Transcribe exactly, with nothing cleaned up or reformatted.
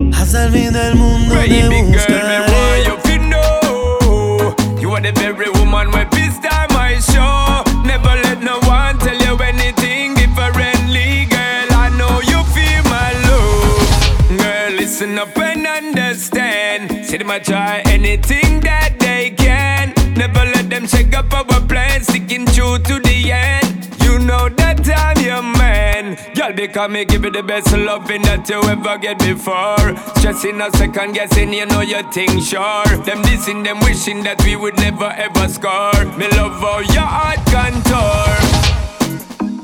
Hasta el fin del mundo te Baby girl, me buscaré. want you to know you are the very woman where this time I show. Never let no one tell you anything differently, girl. I know you feel my love. Girl, listen up and understand. See them a try anything that they can. Never let them shake up our plans, sticking true to the end. You know that I'm your man, girl, because me give you the best loving that you ever get before. Stressing a second guessing, you know you think sure. Them dissing, them wishing that we would never ever score. Me love how your heart contour.